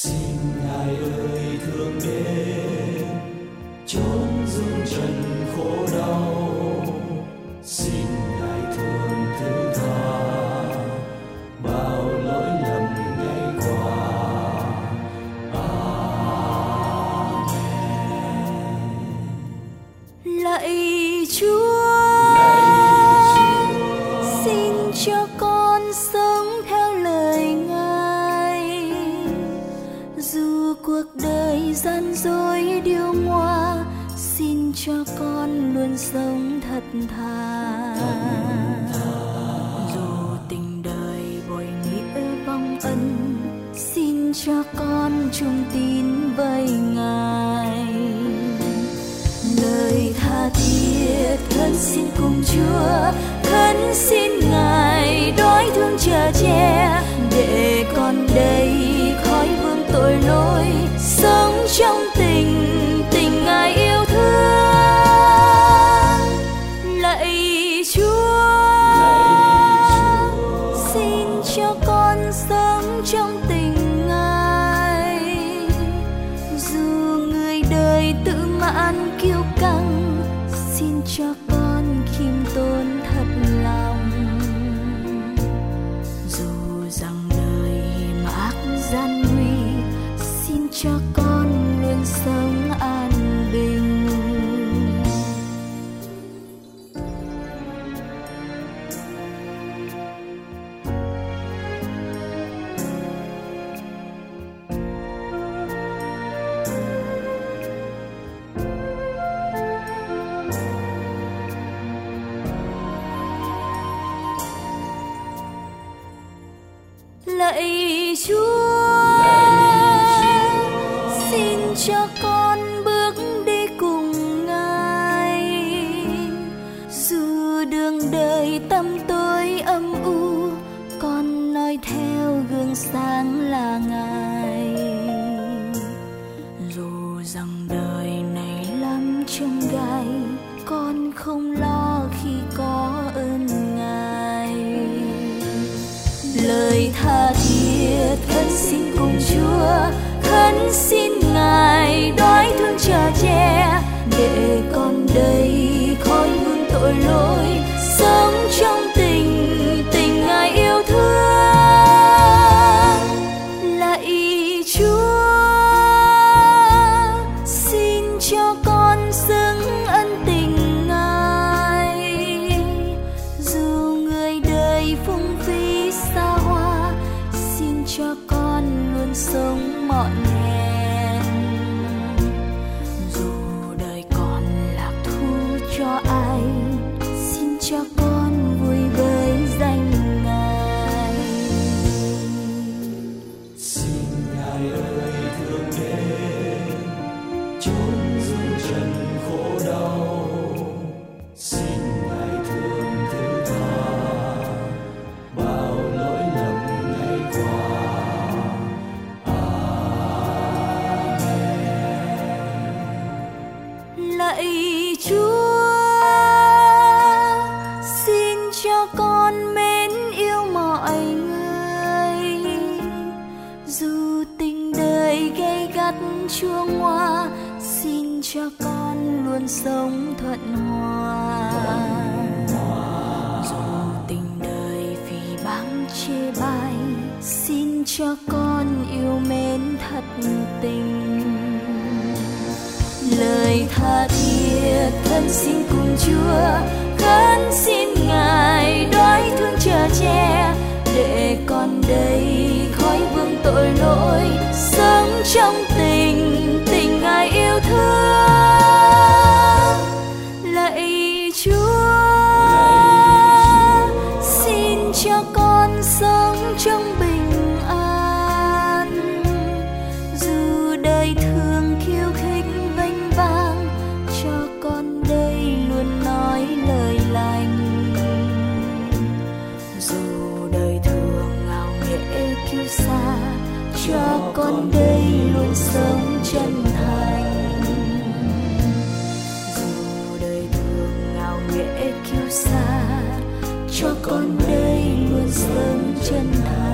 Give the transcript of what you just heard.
Xin Ngài ơi thương đến chốn dương trần khổ đau, xin Ngài thương thứ tha bao lỗi lầm ngày qua. Amen. Lạy Chúa, xin cho con sống theo lời Ngài, dù cuộc đời gian dối điêu ngoa, xin cho con luôn sống thật thà. Dù tình đời bội nghĩa vong ân, xin cho con chung tín với Ngài. Lời tha thiết khấn xin cùng Chúa, khấn xin Ngài đói thương chở che, để con đây khỏi vương tội lỗi, sống trong tình Ngài yêu thương. Lạy Chúa, xin cho con sống trong tình Ngài, dù người đời tự mãn kiêu căng, xin cho con khiêm tốn thật lòng. Dù rằng đời hiểm ác gian nguy, xin cho con luôn sống an bình. Lạy Chúa, xin cho con bước đi cùng Ngài, dù đường đời tăm tối âm u, con noi theo gương sáng là Ngài. Dù rằng đời này lắm chông gai, con không lo khi có ơn Ngài. Lời tha thiết khấn xin cùng Chúa, khấn xin Ngài đói thương chở che, để con đây khỏi vương tội lỗi, sống trong tình Ngài yêu thương. Lạy Chúa, xin cho con xứng ân tình Ngài, dù người đời phung phí xa hoa, xin cho con luôn sống mọn hèn. Dù đời còn lạc thú cho ai, xin cho con vui với danh Ngài. Xin Ngài ơi thương đến chốn dương trần khổ đau, xin Ngài thương thứ tha bao lỗi lầm ngày qua. Lạy Chúa, xin cho con mến yêu mọi người, dù tình đời gay gắt chua ngoa, xin cho con luôn sống thuận hòa. Dù tình đời phỉ báng chê bai, xin cho con yêu mến thật tình. Lời tha thiết khấn xin cùng Chúa, khấn xin Ngài đói thương chở che, để con đây khỏi vương tội lỗi, sống trong tình Ngài yêu thương. Lạy Chúa, xin cho con sống trong bình an, dù đời thường khiêu khích vênh vang, cho con đây luôn nói lời lành. Dù đời thường ngạo nghễ kiêu sa, cho con đây luôn sống chân thành. Dù đời thường ngạo nghễ kiêu sa, cho con đây luôn sống chân thành.